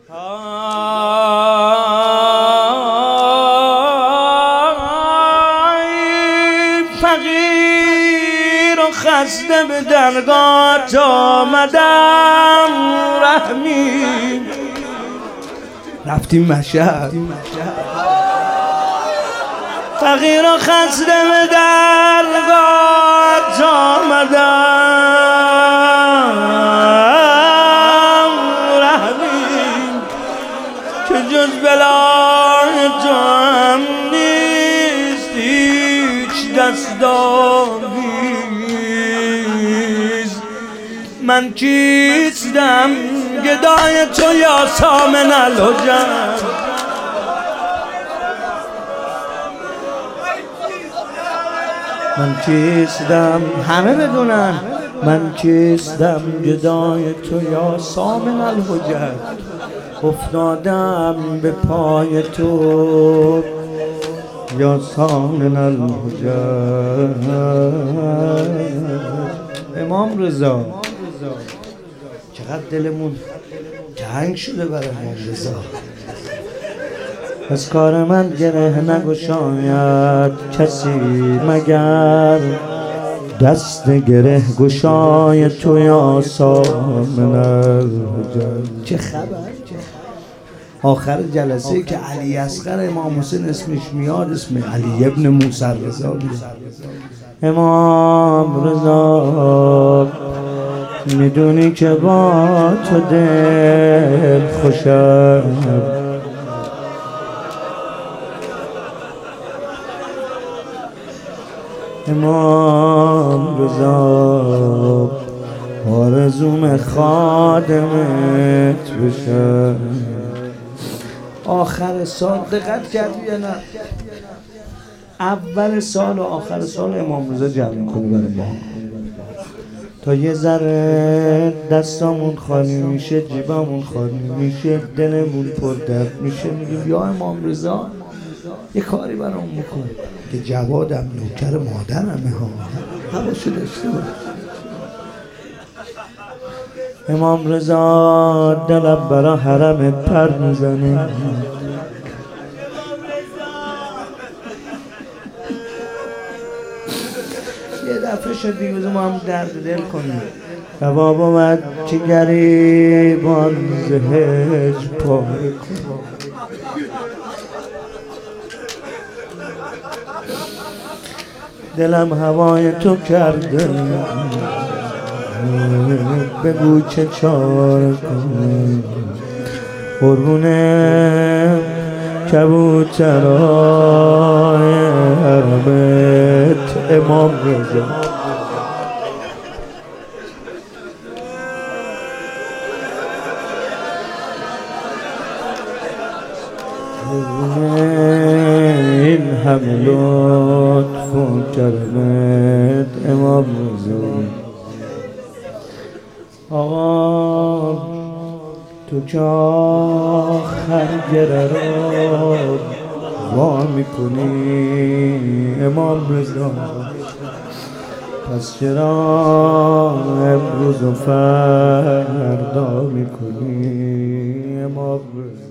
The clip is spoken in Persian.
فقیر و خسته به درگاه آمدم رحمی. رفتیم مشهد، فقیر و خسته به درگاه آمدم رحمی، که جز بلای تو هم نیست هیچ دستاویز. من کیستم گدای تو یا سامن الحجج، من کیستم همه بدونن، من کیستم گدای تو یا سامن الحجج. افتادم به پای تو یا سامن الحجج. امام رضا چقدر دلمون تنگ شده برای امام رضا. از کار من گره نگشاید کسی مگر دست گره گشای تو یا سامن الحجج. چه خبر؟ آخر جلسه که علی اصغر امام حسین اسمش میاد، اسم علی ابن موسی رضا میاد. امام رضا میدونی که با تو دل خوشم، امام رضا آرزوم خادمت بشم. آخر سال دقت کردی یا نه؟ اول سال و آخر سال امام رضا جمع میکنی برای ما تا یه ذره دستامون خالی میشه، جیبمون خالی میشه، دلمون پر درد میشه، میگیم یا امام رضا یه کاری برام بکن. که جوادم نوکر مادرمه ها، حواسو داشته باش. امام رضا دلم برا حرمت پر میزنه، یه دفعه شد دیگه ما هم درد دل کنیم. جواب اومد که گریبان زهج پاره کن. دلم هوای تو کرده، بگو چه چاره کنم. قربونه کبوترای حرمت امام رضا. این همه لطف و کرمت امام رضا. آقا تو که آخر گره رو وا میکنی امام رضا، پس چرا امروز و فردا میکنی امام رضا؟